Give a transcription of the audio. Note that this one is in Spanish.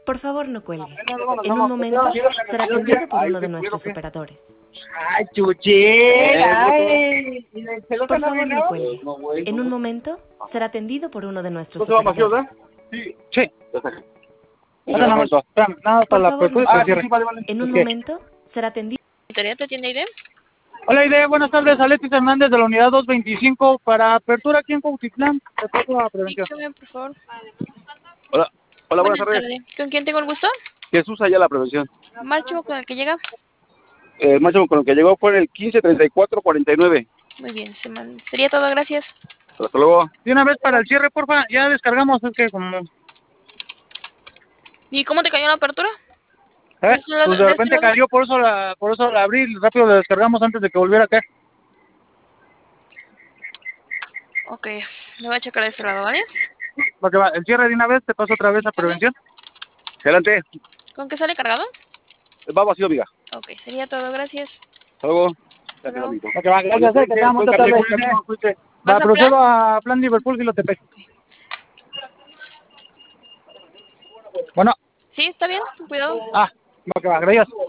Por favor, no cuelgue. En un momento será atendido por uno de nuestros operadores. ¡Ay, chuché! ¡Ay! Por favor, no cuelgue. En un momento será atendido por uno de nuestros ¿No se va más, operadores. verdad? Sí. Sí. Ya está. Nada más, espérame, nada Por para la favor, no apertura y cuelgue. el cierre. Vale. En un Ok. momento será atendido. ¿Te atiende Aide? Hola, Aide, buenas tardes. Alexis Hernández de la unidad 225 para apertura aquí en Cuautitlán. Apertura a prevención. Dígame, por favor. Hola, buenas tardes. tardes. ¿Con quién tengo el gusto? Jesús allá la prevención. Marcho con el que llega. El máximo con el que llegó fue el 15-34-49. Muy bien, sería todo, gracias. Hasta luego. Y una vez para el cierre, porfa, ya descargamos, es que como... ¿Y cómo te cayó la apertura? Pues de repente cayó, por eso la abrí, rápido la descargamos antes de que volviera a caer. Ok, me voy a checar de este lado, ¿vale? Porque va, el cierre de una vez, te paso otra vez a prevención. Adelante. ¿Con qué sale cargado? Va vacío, amiga. Ok, sería todo, gracias. Hasta luego. Hasta luego. Ok, va, gracias, que estamos otra vez. Va, ¿Vas a procedo a Plan Liverpool, Gilotepec. Bueno. Sí, está bien, cuidado. Va que va, gracias.